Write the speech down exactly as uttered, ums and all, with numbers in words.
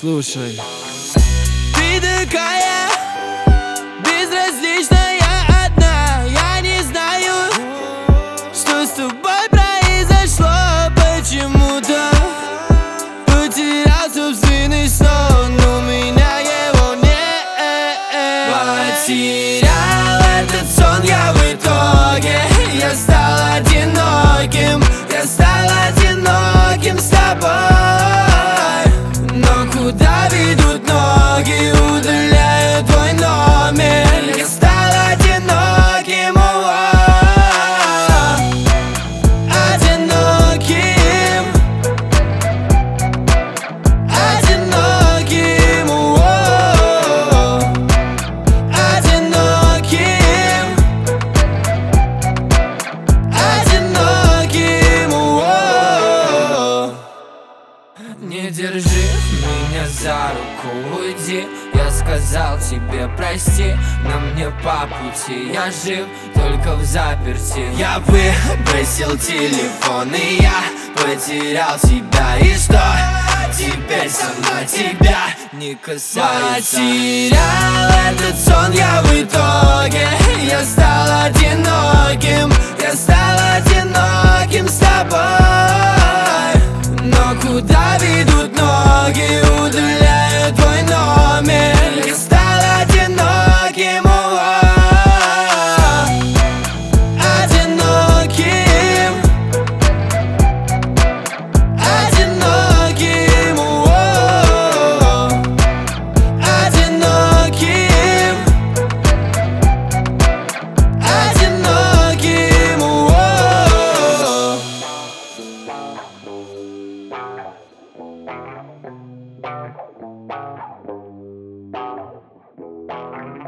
Слушай. Ты такая безразличная одна. Я не знаю, что с тобой произошло. Почему-то потерял собственный сон. У меня его нет. Потерял этот сон я в итоге. Я стал одиноким. Я стал одиноким с тобой. Но куда ведут ноги, удаляю твой номер. Я стал одиноким, о-о-о. Одиноким. Одиноким, о-о-о. Одиноким. Одиноким, о-о-о. Не держи меня за руку, уйди. Я сказал тебе прости, но мне по пути. Я жив только в заперти. Я выбросил телефон, и я потерял тебя. И что теперь со мной тебя не касается? Потерял этот сон я в итоге. Я стал одиноким. Я стал одиноким с тобой. Но куда ведь